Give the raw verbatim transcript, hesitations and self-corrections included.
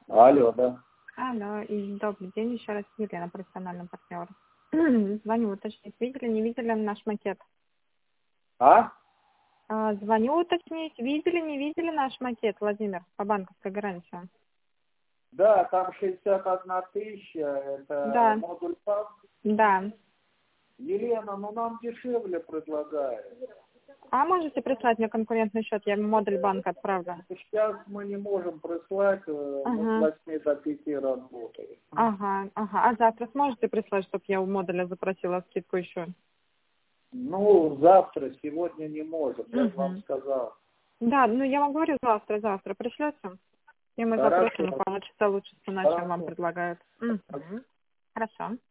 Алло, да. Алло, и добрый день, еще раз Елена, профессиональный партнер. Звоню уточнить, видели, не видели наш макет? А? А, звоню уточнить, видели, не видели наш макет, Владимир, по банковской гарантии? Да, там шестьдесят одна тысяча, это Да, модуль ПАС. да. Елена, ну нам дешевле предлагают. А можете прислать мне конкурентный счет, я модуль банка отправлю. Сейчас мы не можем прислать, э, мы с Ага, восьми до пяти работаем. ага, ага. А завтра сможете прислать, чтобы я у модуля запросила скидку еще? Ну, завтра, сегодня не можем, я же вам Угу. сказал. Да, ну я вам говорю завтра, завтра пришлете? И мы Хорошо, запросим, и получится лучше цена, чем вам хорошо. предлагают. Угу. Хорошо.